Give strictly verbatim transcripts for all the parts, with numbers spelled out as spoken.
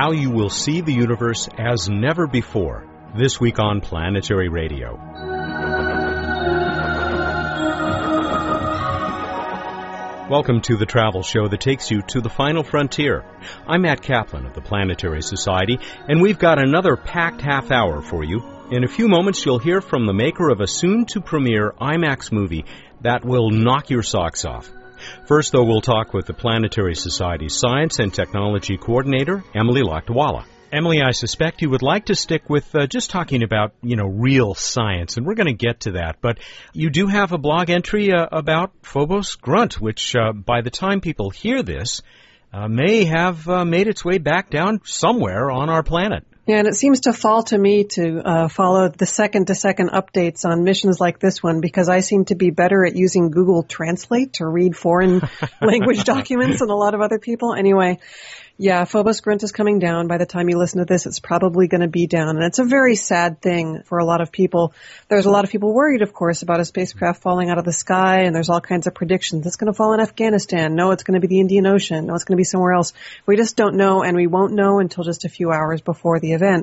now you will see the universe as never before. This week on Planetary Radio. Welcome to the travel show that takes you to the final frontier. I'm Matt Kaplan of the Planetary Society, and we've got another packed half hour for you. In a few moments, you'll hear from the maker of a soon-to-premiere IMAX movie that will knock your socks off. First, though, we'll talk with the Planetary Society's Science and Technology Coordinator, Emily Lakdawalla. Emily, I suspect you would like to stick with uh, just talking about, you know, real science, and we're going to get to that. But you do have a blog entry uh, about Phobos Grunt, which uh, by the time people hear this, uh, may have uh, made its way back down somewhere on our planet. Yeah, and it seems to fall to me to uh, follow the second-to-second updates on missions like this one because I seem to be better at using Google Translate to read foreign language documents than a lot of other people. Anyway, yeah, Phobos Grunt is coming down. By the time you listen to this, it's probably going to be down. And it's a very sad thing for a lot of people. There's a lot of people worried, of course, about a spacecraft falling out of the sky, and there's all kinds of predictions. It's going to fall in Afghanistan. No, it's going to be the Indian Ocean. No, it's going to be somewhere else. We just don't know, and we won't know until just a few hours before the event.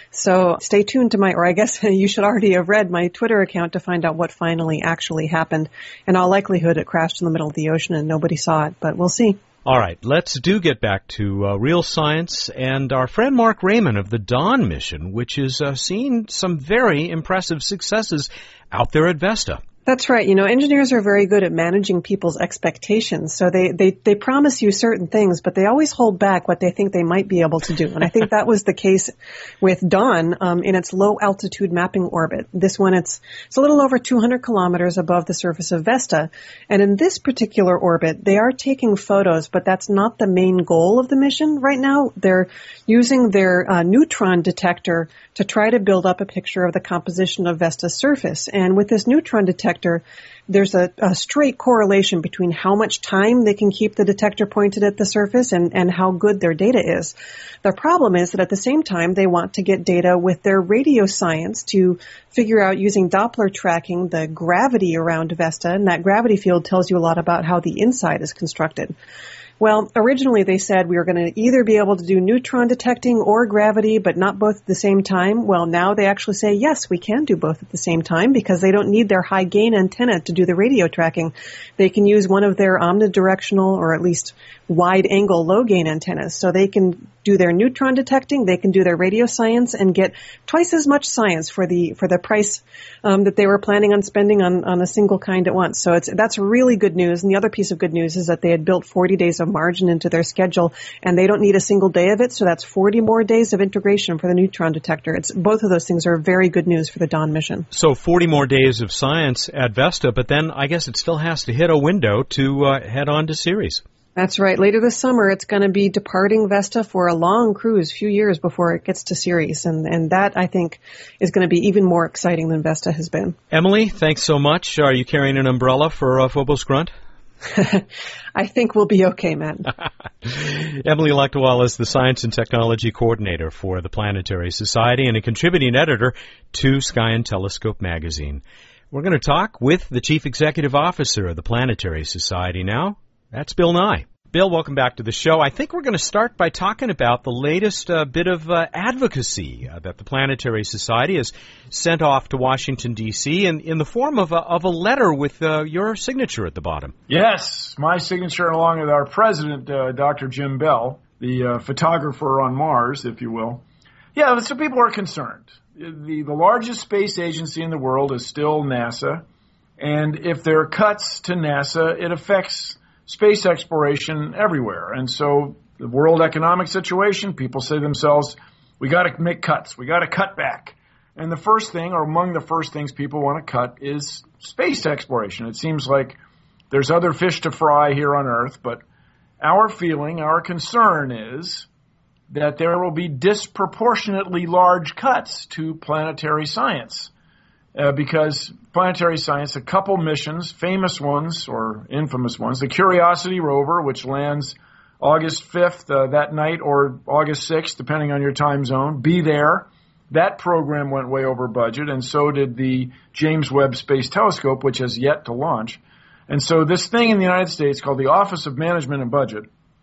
So stay tuned to my, or I guess you should already have read my Twitter account to find out what finally actually happened. In all likelihood, it crashed in the middle of the ocean and nobody saw it, but we'll see. All right, let's do get back to uh, real science and our friend Mark Raymond of the Dawn mission, which is uh, seeing some very impressive successes out there at Vesta. That's right. You know, engineers are very good at managing people's expectations. So they, they, they promise you certain things, but they always hold back what they think they might be able to do. And I think that was the case with Dawn um, in its low-altitude mapping orbit. This one, it's, it's a little over two hundred kilometers above the surface of Vesta. And in this particular orbit, they are taking photos, but that's not the main goal of the mission right now. They're using their uh, neutron detector to try to build up a picture of the composition of Vesta's surface. And with this neutron detector, there's a, a straight correlation between how much time they can keep the detector pointed at the surface and, and how good their data is. The problem is that at the same time, they want to get data with their radio science to figure out using Doppler tracking the gravity around Vesta, and that gravity field tells you a lot about how the inside is constructed. Well, originally they said we were going to either be able to do neutron detecting or gravity, but not both at the same time. Well, now they actually say, yes, we can do both at the same time because they don't need their high-gain antenna to do the radio tracking. They can use one of their omnidirectional or at least wide-angle low-gain antennas. So they can do their neutron detecting, they can do their radio science and get twice as much science for the for the price um, that they were planning on spending on, on a single kind at once. So it's that's really good news. And the other piece of good news is that they had built forty days of margin into their schedule, and they don't need a single day of it. So that's forty more days of integration for the neutron detector. It's both of those things are very good news for the Dawn mission. So forty more days of science at Vesta, but then I guess it still has to hit a window to uh, head on to Ceres. That's right. Later this summer, it's going to be departing Vesta for a long cruise, a few years before it gets to Ceres. And, and that, I think, is going to be even more exciting than Vesta has been. Emily, thanks so much. Are you carrying an umbrella for uh, Phobos Grunt? I think we'll be okay, Matt. Emily Lakdawalla is the Science and Technology Coordinator for the Planetary Society and a contributing editor to Sky and Telescope magazine. We're going to talk with the Chief Executive Officer of the Planetary Society now. That's Bill Nye. Bill, welcome back to the show. I think we're going to start by talking about the latest uh, bit of uh, advocacy uh, that the Planetary Society has sent off to Washington, D C in, in the form of a, of a letter with uh, your signature at the bottom. Yes, my signature along with our president, uh, Doctor Jim Bell, the uh, photographer on Mars, if you will. Yeah, so people are concerned. The, the largest space agency in the world is still NASA, and if there are cuts to NASA, it affects space exploration everywhere. And so the world economic situation, people say to themselves, we got to make cuts. We got to cut back. And the first thing, or among the first things people want to cut, is space exploration. It seems like there's other fish to fry here on Earth, but our feeling, our concern is that there will be disproportionately large cuts to planetary science. Uh, because planetary science, a couple missions, famous ones or infamous ones, the Curiosity rover, which lands August fifth uh, that night or August sixth, depending on your time zone, be there. That program went way over budget, and so did the James Webb Space Telescope, which has yet to launch. And so this thing in the United States called the Office of Management and Budget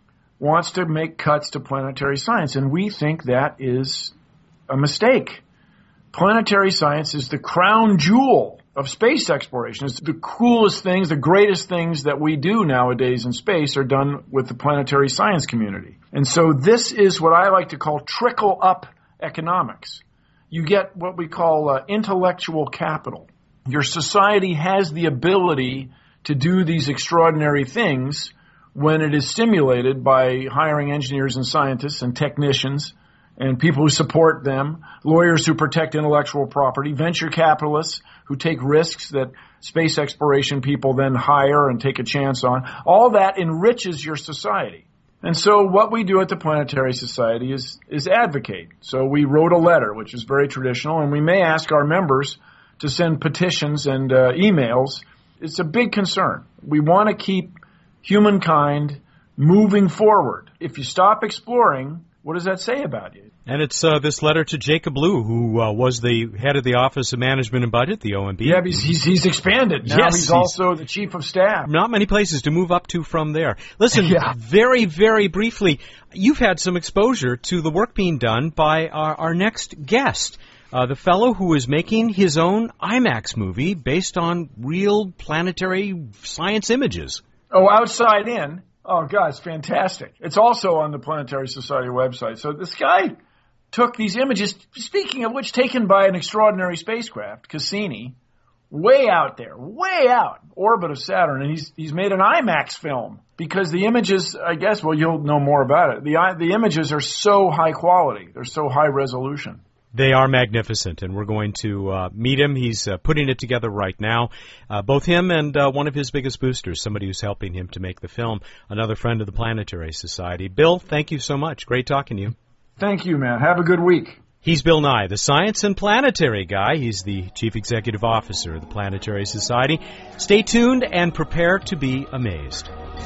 wants to make cuts to planetary science, and we think that is a mistake. Planetary science is the crown jewel of space exploration. It's the coolest things, the greatest things that we do nowadays in space are done with the planetary science community. And so this is what I like to call trickle-up economics. You get what we call uh, intellectual capital. Your society has the ability to do these extraordinary things when it is stimulated by hiring engineers and scientists and technicians and people who support them, lawyers who protect intellectual property, venture capitalists who take risks that space exploration people then hire and take a chance on. All that enriches your society. And so what we do at the Planetary Society is, is advocate. So we wrote a letter, which is very traditional, and we may ask our members to send petitions and uh, emails. It's a big concern. We want to keep humankind moving forward. If you stop exploring, what does that say about you? And it's uh, this letter to Jacob Lew, who uh, was the head of the Office of Management and Budget, the O M B. Yeah, he's, he's, he's expanded. Now yes, he's, he's also the chief of staff. Not many places to move up to from there. Listen, yeah. very, very briefly, you've had some exposure to the work being done by our, our next guest, uh, the fellow who is making his own IMAX movie based on real planetary science images. Oh, Outside In. Oh, God, it's fantastic. It's also on the Planetary Society website. So this guy took these images, speaking of which, taken by an extraordinary spacecraft, Cassini, way out there, way out, orbit of Saturn, and he's he's made an IMAX film because the images, I guess, well, you'll know more about it. The the images are so high quality. They're so high resolution. They are magnificent, and we're going to uh, meet him. He's uh, putting it together right now. Uh, both him and uh, one of his biggest boosters, somebody who's helping him to make the film, another friend of the Planetary Society. Bill, thank you so much. Great talking to you. Thank you, man. Have a good week. He's Bill Nye, the science and planetary guy. He's the Chief Executive Officer of the Planetary Society. Stay tuned and prepare to be amazed.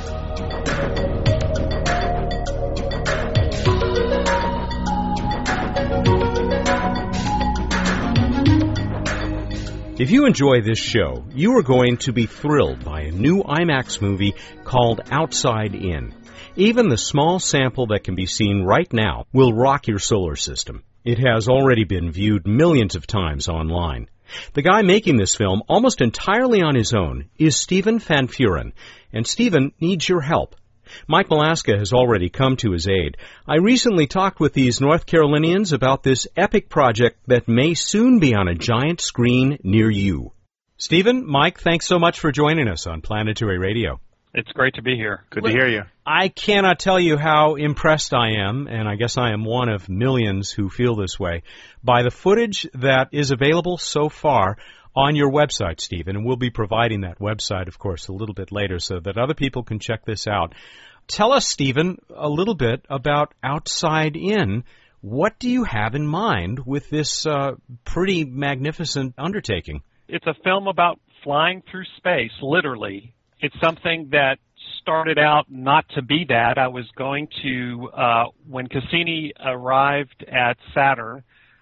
If you enjoy this show, you are going to be thrilled by a new IMAX movie called Outside In. Even the small sample that can be seen right now will rock your solar system. It has already been viewed millions of times online. The guy making this film, almost entirely on his own, is Stephen Van Vuren, and Stephen needs your help. Mike Malaska has already come to his aid. I recently talked with these North Carolinians about this epic project that may soon be on a giant screen near you. Stephen, Mike, thanks so much for joining us on Planetary Radio. It's great to be here. Good to hear you. I cannot tell you how impressed I am, and I guess I am one of millions who feel this way, by the footage that is available so far on your website, Stephen, and we'll be providing that website, of course, a little bit later so that other people can check this out. Tell us, Stephen, a little bit about Outside In. What do you have in mind with this uh, pretty magnificent undertaking? It's a film about flying through space, literally. It's something that started out not to be that. I was going to, uh, when Cassini arrived at Saturn,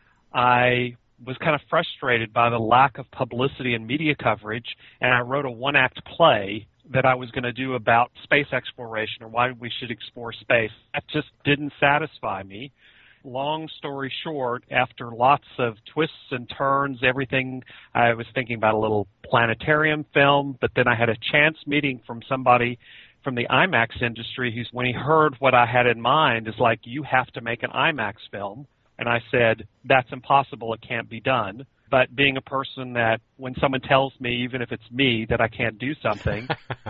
I was kind of frustrated by the lack of publicity and media coverage, and I wrote a one-act play that I was going to do about space exploration or why we should explore space. That just didn't satisfy me. Long story short, after lots of twists and turns, everything, I was thinking about a little planetarium film, but then I had a chance meeting from somebody from the IMAX industry who's, when he heard what I had in mind, is like, you have to make an IMAX film. And I said, that's impossible, it can't be done. But being a person that when someone tells me, even if it's me, that I can't do something,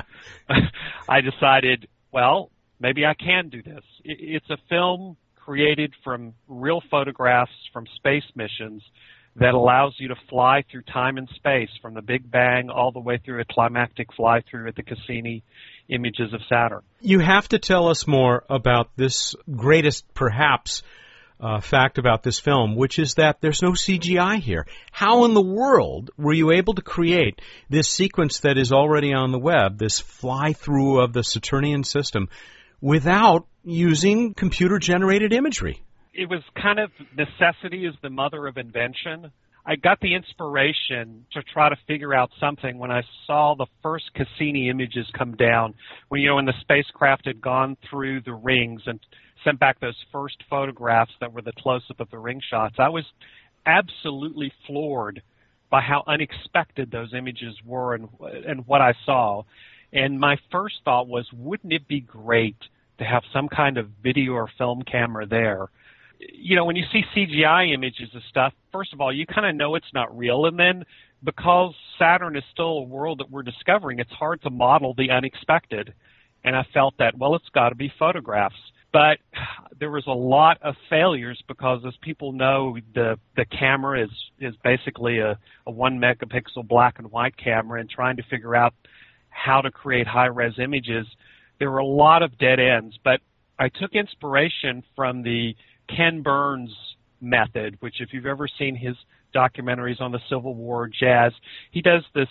I decided, well, maybe I can do this. It's a film created from real photographs from space missions that allows you to fly through time and space from the Big Bang all the way through a climactic fly-through at the Cassini images of Saturn. You have to tell us more about this greatest, perhaps, Uh, fact about this film, which is that there's no C G I here. How in the world were you able to create this sequence that is already on the web, this fly-through of the Saturnian system, without using computer-generated imagery? It was kind of necessity is the mother of invention. I got the inspiration to try to figure out something when I saw the first Cassini images come down, when, you know, when the spacecraft had gone through the rings and sent back those first photographs that were the close-up of the ring shots. I was absolutely floored by how unexpected those images were and, and what I saw. And my first thought was, wouldn't it be great to have some kind of video or film camera there? You know, when you see C G I images of stuff, first of all, you kind of know it's not real. And then because Saturn is still a world that we're discovering, it's hard to model the unexpected. And I felt that, well, it's got to be photographs. But there was a lot of failures because, as people know, the the camera is, is basically a, a one megapixel black and white camera, and trying to figure out how to create high-res images, there were a lot of dead ends. But I took inspiration from the Ken Burns method, which, if you've ever seen his documentaries on the Civil War, jazz, he does this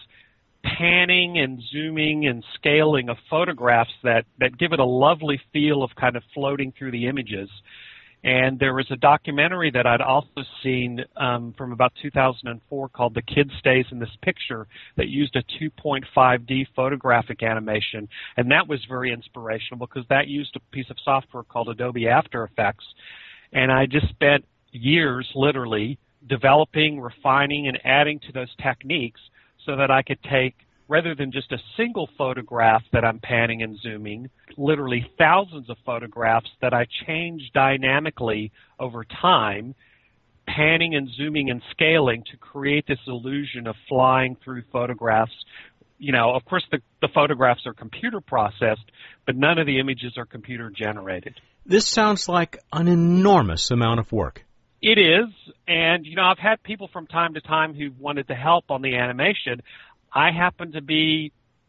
panning and zooming and scaling of photographs that, that give it a lovely feel of kind of floating through the images. And there was a documentary that I'd also seen um, from about two thousand four called The Kid Stays in This Picture that used a two point five D photographic animation. And that was very inspirational because that used a piece of software called Adobe After Effects. And I just spent years literally developing, refining, and adding to those techniques so that I could take, rather than just a single photograph that I'm panning and zooming, literally thousands of photographs that I change dynamically over time, panning and zooming and scaling to create this illusion of flying through photographs. You know, of course, the, the photographs are computer processed, but none of the images are computer generated. This sounds like an enormous amount of work. It is, and, you know, I've had people from time to time who wanted to help on the animation. I happen to be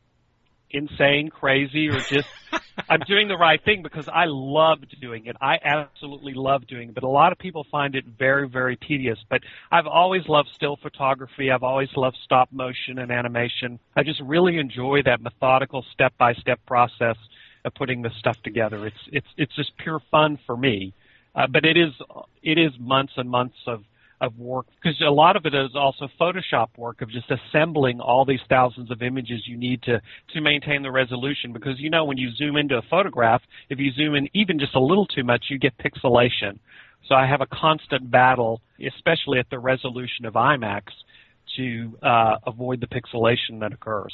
insane, crazy, or just I'm doing the right thing because I loved doing it. I absolutely love doing it, but a lot of people find it very, very tedious. But I've always loved still photography. I've always loved stop motion and animation. I just really enjoy that methodical step-by-step process of putting this stuff together. It's it's it's just pure fun for me. Uh, but it is it is months and months of, of work, because a lot of it is also Photoshop work of just assembling all these thousands of images you need to, to maintain the resolution. Because, you know, when you zoom into a photograph, if you zoom in even just a little too much, you get pixelation. So I have a constant battle, especially at the resolution of IMAX, to uh, avoid the pixelation that occurs.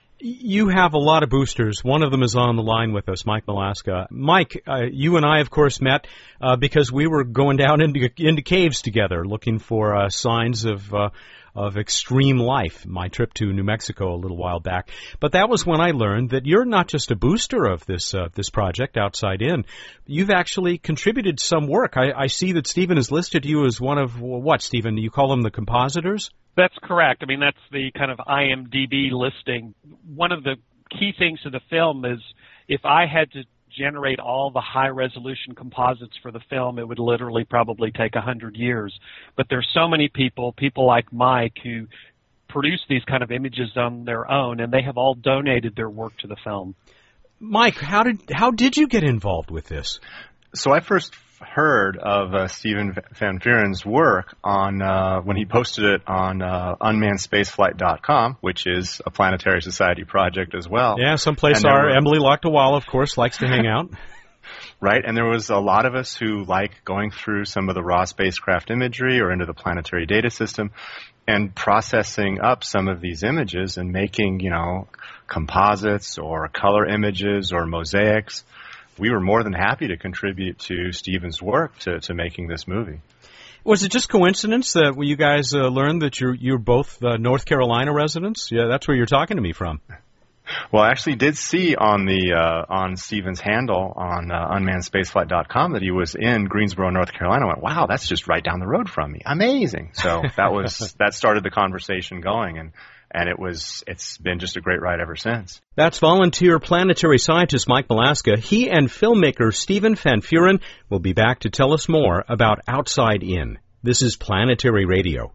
You have a lot of boosters. One of them is on the line with us, Mike Malaska. Mike, uh, you and I, of course, met uh, because we were going down into into caves together, looking for uh, signs of uh, of extreme life. My trip to New Mexico a little while back. But that was when I learned that you're not just a booster of this uh, this project, Outside In. You've actually contributed some work. I, I see that Stephen has listed you as one of, well, what, Stephen? You call them the compositors? That's correct. I mean, that's the kind of I M D B listing. One of the key things to the film is if I had to generate all the high-resolution composites for the film, it would literally probably take one hundred years. But there's so many people, people like Mike, who produce these kind of images on their own, and they have all donated their work to the film. Mike, how did how did you get involved with this? So I first heard of uh, Stephen Van Vuuren's work on uh, when he posted it on uh, unmanned spaceflight dot com, which is a Planetary Society project as well. Yeah, someplace our were... Emily Lochtawala, of course, likes to hang out. Right, and there was a lot of us who like going through some of the raw spacecraft imagery or into the planetary data system and processing up some of these images and making, you know, composites or color images or mosaics. We were more than happy to contribute to Stephen's work to, to making this movie. Was it just coincidence that you guys uh, learned that you're you're both uh, North Carolina residents? Yeah, that's where you're talking to me from. Well, I actually did see on the uh, on Stephen's handle on uh, unmanned spaceflight dot com that he was in Greensboro, North Carolina. I went, wow, that's just right down the road from me. Amazing. So that was that started the conversation going, and and it was it's been just a great ride ever since. That's volunteer planetary scientist Mike Malaska. He and filmmaker Stephen Van Vuuren will be back to tell us more about Outside In. This is Planetary Radio.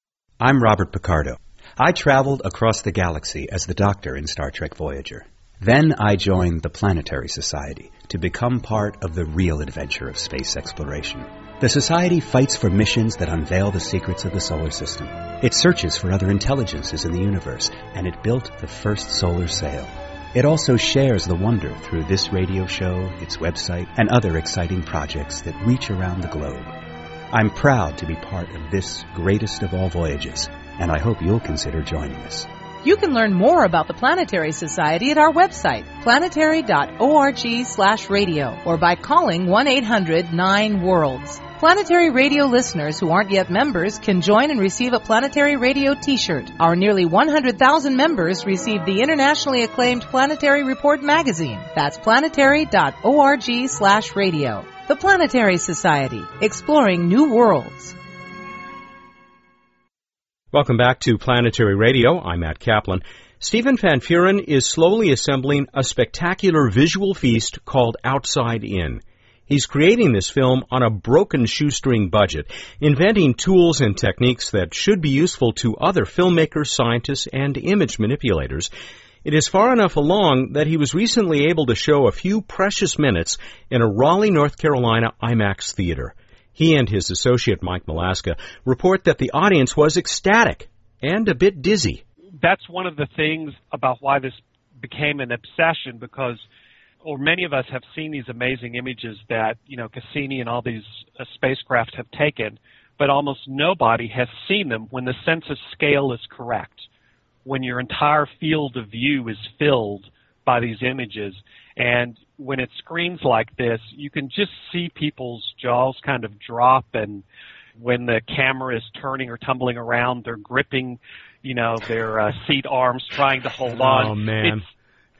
I'm Robert Picardo. I traveled across the galaxy as the Doctor in Star Trek Voyager. Then I joined the Planetary Society to become part of the real adventure of space exploration. The Society fights for missions that unveil the secrets of the solar system. It searches for other intelligences in the universe, and it built the first solar sail. It also shares the wonder through this radio show, its website, and other exciting projects that reach around the globe. I'm proud to be part of this greatest of all voyages, and I hope you'll consider joining us. You can learn more about the Planetary Society at our website, planetary dot org slash radio, or by calling one eight hundred nine worlds. Planetary Radio listeners who aren't yet members can join and receive a Planetary Radio t-shirt. Our nearly one hundred thousand members receive the internationally acclaimed Planetary Report magazine. That's planetary dot org slash radio. The Planetary Society, exploring new worlds. Welcome back to Planetary Radio. I'm Matt Kaplan. Stephen Van Vuuren is slowly assembling a spectacular visual feast called Outside In. He's creating this film on a broken shoestring budget, inventing tools and techniques that should be useful to other filmmakers, scientists, and image manipulators. It is far enough along that he was recently able to show a few precious minutes in a Raleigh, North Carolina IMAX theater. He and his associate, Mike Malaska, report that the audience was ecstatic and a bit dizzy. That's one of the things about why this became an obsession, because or many of us have seen these amazing images that, you know, Cassini and all these uh, spacecraft have taken, but almost nobody has seen them when the sense of scale is correct, when your entire field of view is filled by these images. And when it screens like this, you can just see people's jaws kind of drop, and when the camera is turning or tumbling around, they're gripping, you know, their uh, seat arms, trying to hold on. Oh, man. It's,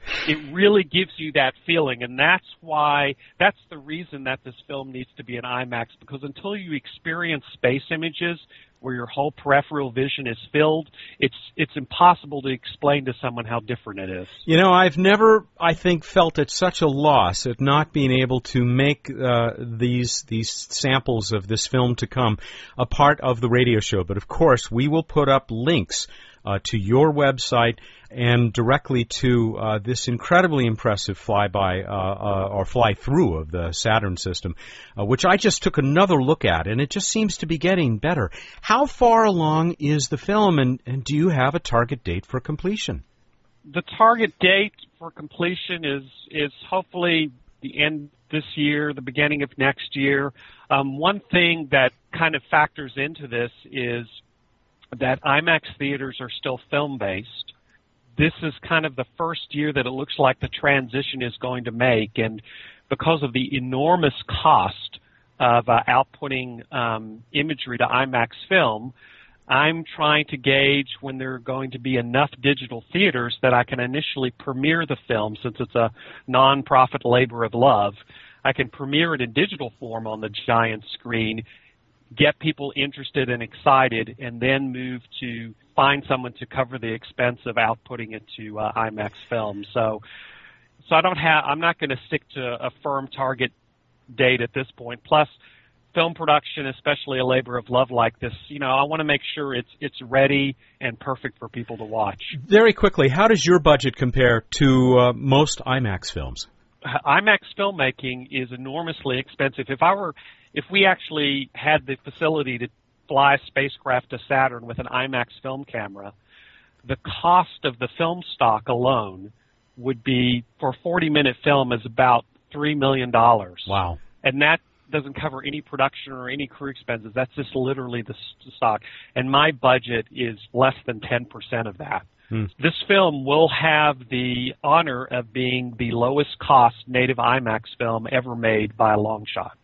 it really gives you that feeling, and that's why, that's the reason that this film needs to be an IMAX, because until you experience space images where your whole peripheral vision is filled, it's it's impossible to explain to someone how different it is. You know, I've never, I think, felt at such a loss at not being able to make uh, these these samples of this film to come a part of the radio show. But, of course, we will put up links uh, to your website and directly to uh, this incredibly impressive flyby uh, uh, or fly-through of the Saturn system, uh, which I just took another look at, and it just seems to be getting better. How far along is the film, and, and do you have a target date for completion? The target date for completion is is hopefully the end this year, the beginning of next year. Um, one thing that kind of factors into this is that IMAX theaters are still film-based. This is kind of the first year that it looks like the transition is going to make, and because of the enormous cost of uh, outputting um, imagery to IMAX film, I'm trying to gauge when there are going to be enough digital theaters that I can initially premiere the film, since it's a non-profit labor of love. I can premiere it in digital form on the giant screen, get people interested and excited, and then move to find someone to cover the expense of outputting it to uh, IMAX film. So, so I don't have. I'm not going to stick to a firm target date at this point. Plus, film production, especially a labor of love like this, you know, I want to make sure it's it's ready and perfect for people to watch. Very quickly, how does your budget compare to uh, most IMAX films? IMAX filmmaking is enormously expensive. If I were, if we actually had the facility to fly a spacecraft to Saturn with an IMAX film camera, the cost of the film stock alone would be, for a forty-minute film, is about three million dollars. Wow. And that doesn't cover any production or any crew expenses. That's just literally the stock. And my budget is less than ten percent of that. Hmm. This film will have the honor of being the lowest cost native IMAX film ever made by a long shot.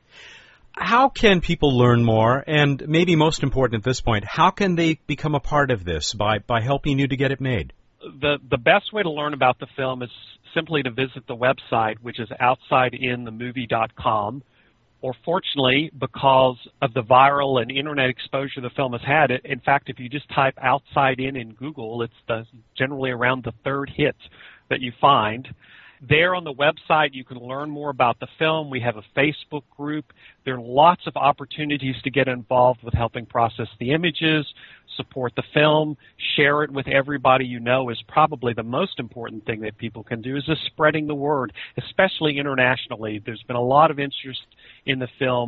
How can people learn more? And maybe most important at this point, how can they become a part of this by, by helping you to get it made? The the best way to learn about the film is simply to visit the website, which is outside in the movie dot com. Or fortunately, because of the viral and internet exposure the film has had, it, in fact, if you just type Outside In in Google, it's the, generally around the third hit that you find. There on the website, you can learn more about the film. We have a Facebook group. There are lots of opportunities to get involved with helping process the images, support the film, share it with everybody you know is probably the most important thing that people can do, is just spreading the word, especially internationally. There's been a lot of interest in the film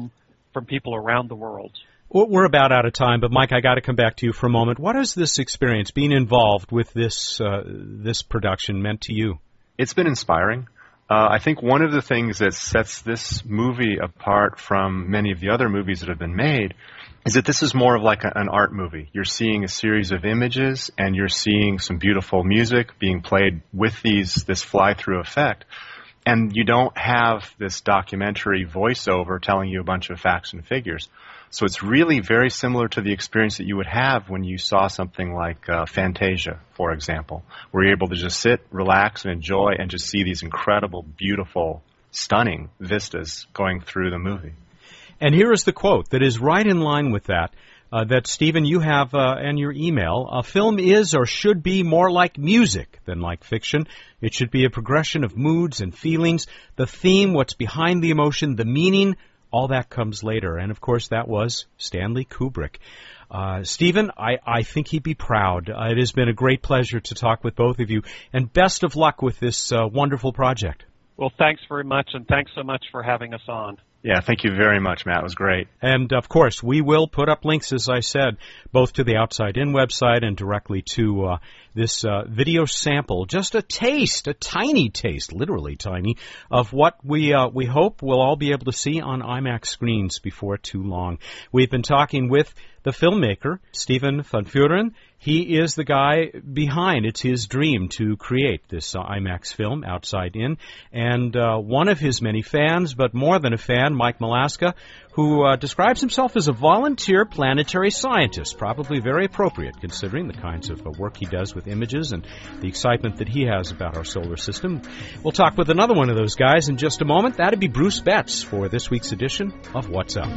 from people around the world. Well, we're about out of time, but Mike, I got to come back to you for a moment. What has this experience, being involved with this uh, this production, meant to you? It's been inspiring. Uh, I think one of the things that sets this movie apart from many of the other movies that have been made is that this is more of like a, an art movie. You're seeing a series of images, and you're seeing some beautiful music being played with these this fly-through effect. And you don't have this documentary voiceover telling you a bunch of facts and figures. So it's really very similar to the experience that you would have when you saw something like uh, Fantasia, for example, where you're able to just sit, relax, and enjoy and just see these incredible, beautiful, stunning vistas going through the movie. And here is the quote that is right in line with that, uh, that, Stephen, you have uh, in your email. A film is or should be more like music than like fiction. It should be a progression of moods and feelings, the theme, what's behind the emotion, the meaning. All that comes later. And, of course, that was Stanley Kubrick. Uh, Stephen, I, I think he'd be proud. Uh, it has been a great pleasure to talk with both of you. And best of luck with this uh, wonderful project. Well, thanks very much, and thanks so much for having us on. Yeah, thank you very much, Matt. It was great. And, of course, we will put up links, as I said, both to the Outside In website and directly to uh, this uh, video sample, just a taste, a tiny taste, literally tiny, of what we uh, we hope we'll all be able to see on IMAX screens before too long. We've been talking with the filmmaker, Stephen Van Vuuren. He is the guy behind, it's his dream to create this uh, IMAX film, Outside In. And uh, one of his many fans, but more than a fan, Mike Malaska, who uh, describes himself as a volunteer planetary scientist, probably very appropriate considering the kinds of uh, work he does with images and the excitement that he has about our solar system. We'll talk with another one of those guys in just a moment. That'd be Bruce Betts for this week's edition of What's Up.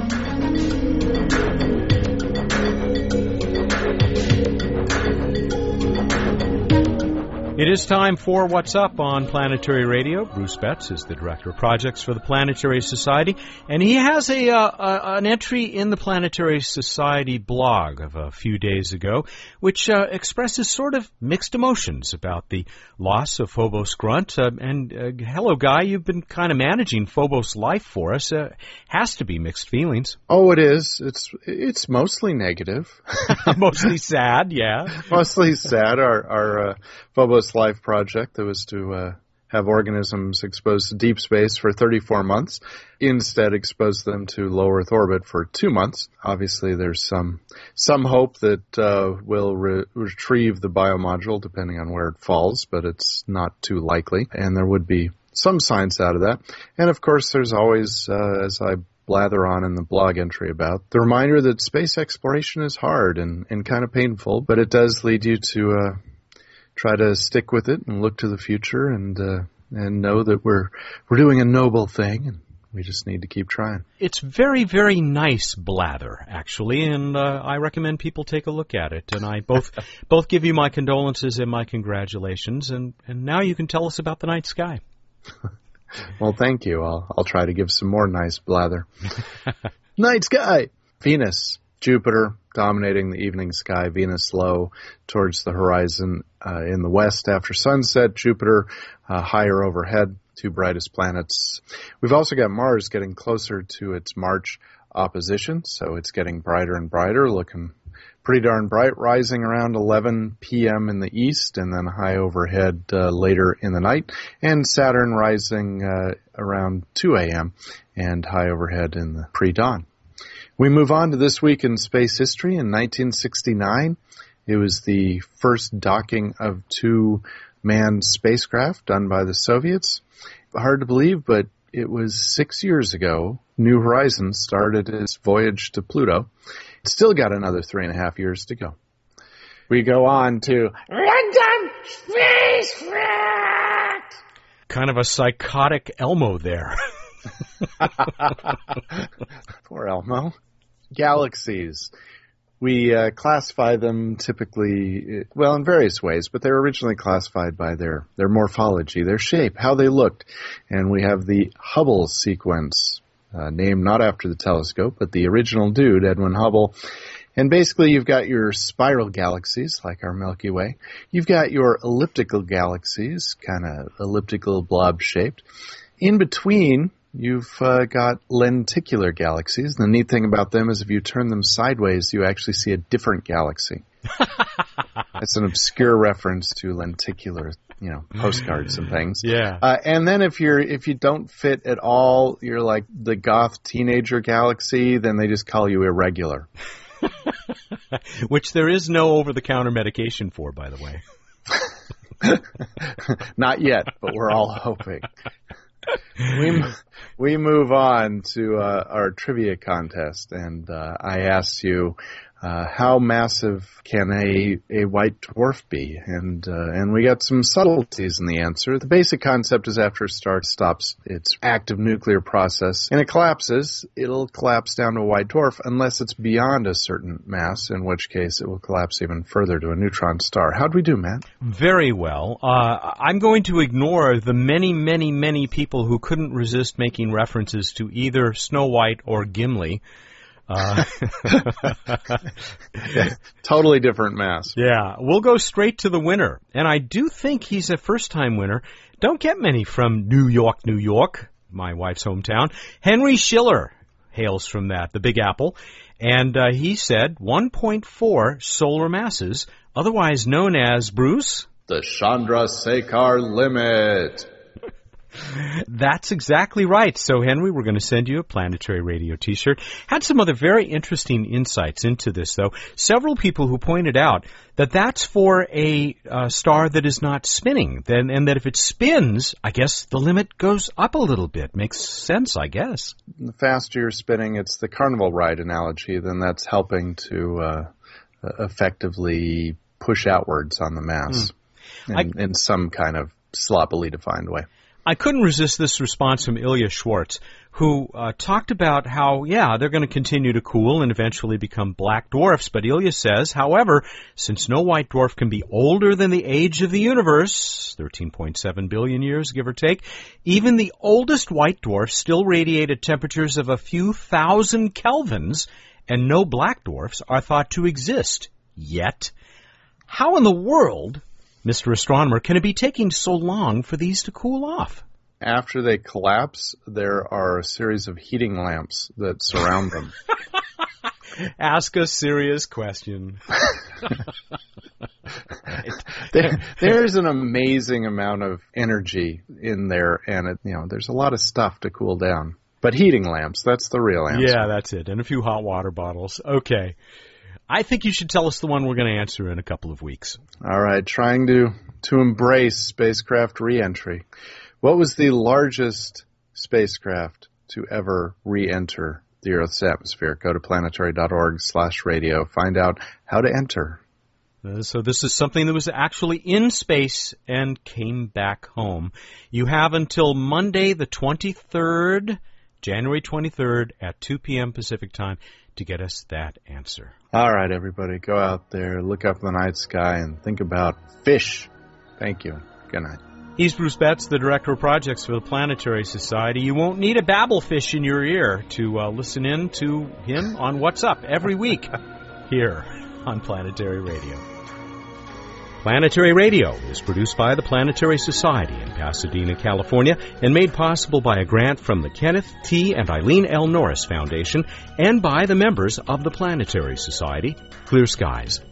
It is time for What's Up on Planetary Radio. Bruce Betts is the Director of Projects for the Planetary Society, and he has a, uh, a an entry in the Planetary Society blog of a few days ago, which uh, expresses sort of mixed emotions about the loss of Phobos Grunt. Uh, and, uh, hello, Guy, you've been kind of managing Phobos Life for us. Uh, has to be mixed feelings. Oh, it is. It's it's mostly negative. Mostly sad, yeah. Mostly sad. Our, our uh, Phobos Life project that was to uh, have organisms exposed to deep space for thirty-four months, instead exposed them to low Earth orbit for two months. Obviously, there's some some hope that uh, we'll re- retrieve the biomodule depending on where it falls, but it's not too likely, and there would be some science out of that. And of course, there's always, uh, as I blather on in the blog entry about, the reminder that space exploration is hard and, and kind of painful, but it does lead you to uh, try to stick with it and look to the future and uh, and know that we're we're doing a noble thing, and we just need to keep trying. It's very, very nice blather, actually, and uh, I recommend people take a look at it. And I both both give you my condolences and my congratulations, and, and now you can tell us about the night sky. Well, thank you. I'll I'll try to give some more nice blather. Night sky. Venus, Jupiter dominating the evening sky. Venus low towards the horizon uh, in the west after sunset. Jupiter uh, higher overhead. Two brightest planets. We've also got Mars getting closer to its March opposition, so it's getting brighter and brighter, looking pretty darn bright, rising around eleven p.m. in the east, and then high overhead uh, later in the night, and Saturn rising uh, around two a.m. and high overhead in the pre-dawn. We move on to this week in space history. In nineteen sixty-nine, it was the first docking of two manned spacecraft done by the Soviets. Hard to believe, but it was six years ago New Horizons started its voyage to Pluto. It's still got another three and a half years to go. We go on to London Spacecraft! Kind of a psychotic Elmo there. Poor Elmo. Galaxies. We uh, classify them typically, well, in various ways, but they were originally classified by their, their morphology, their shape, how they looked. And we have the Hubble sequence, uh, named not after the telescope, but the original dude, Edwin Hubble. And basically you've got your spiral galaxies, like our Milky Way. You've got your elliptical galaxies, kind of elliptical blob-shaped. In between, you've uh, got lenticular galaxies. The neat thing about them is if you turn them sideways, you actually see a different galaxy. It's an obscure reference to lenticular, you know, postcards and things. Yeah. Uh, and then if you're if you don't fit at all, you're like the goth teenager galaxy, then they just call you irregular. Which there is no over-the-counter medication for, by the way. Not yet, but we're all hoping. We we move on to uh, our trivia contest, and uh, I asked you uh, how massive can a, a white dwarf be, and uh, and we got some subtleties in the answer. The basic concept is after a star stops its active nuclear process and it collapses, it'll collapse down to a white dwarf unless it's beyond a certain mass, in which case it will collapse even further to a neutron star. How'd we do, Matt? Very well. Uh, I'm going to ignore the many, many, many people who couldn't resist making references to either Snow White or Gimli. Uh, yeah, totally different mass. Yeah, we'll go straight to the winner. And I do think he's a first-time winner. Don't get many from New York, New York, my wife's hometown. Henry Schiller hails from that, the Big Apple. And uh, he said one point four solar masses, otherwise known as, Bruce? The Chandrasekhar limit. That's exactly right. So, Henry, we're going to send you a Planetary Radio t-shirt. Had some other very interesting insights into this, though. Several people who pointed out that that's for a uh, star that is not spinning, then, and that if it spins, I guess the limit goes up a little bit. Makes sense, I guess. The faster you're spinning, it's the carnival ride analogy, then that's helping to uh, effectively push outwards on the mass mm. in, I, in some kind of sloppily defined way. I couldn't resist this response from Ilya Schwartz, who uh, talked about how, yeah, they're going to continue to cool and eventually become black dwarfs. But Ilya says, however, since no white dwarf can be older than the age of the universe, thirteen point seven billion years, give or take, even the oldest white dwarfs still radiate at temperatures of a few thousand kelvins, and no black dwarfs are thought to exist yet. How in the world, Mister Astronomer, can it be taking so long for these to cool off? After they collapse, there are a series of heating lamps that surround them. Ask a serious question. there, there's an amazing amount of energy in there, and it, you know, there's a lot of stuff to cool down. But heating lamps, that's the real answer. Yeah, that's it. And a few hot water bottles. Okay. I think you should tell us the one we're going to answer in a couple of weeks. All right, trying to, to embrace spacecraft re-entry. What was the largest spacecraft to ever re-enter the Earth's atmosphere? Go to planetary.org slash radio. Find out how to enter. Uh, so this is something that was actually in space and came back home. You have until Monday the twenty-third, January twenty-third at two p.m. Pacific time to get us that answer. All right, everybody, go out there, look up in the night sky, and think about fish. Thank you. Good night. He's Bruce Betts, the Director of Projects for the Planetary Society. You won't need a babblefish in your ear to uh, listen in to him on What's Up every week here on Planetary Radio. Planetary Radio is produced by the Planetary Society in Pasadena, California, and made possible by a grant from the Kenneth T. and Eileen L. Norris Foundation and by the members of the Planetary Society. Clear skies.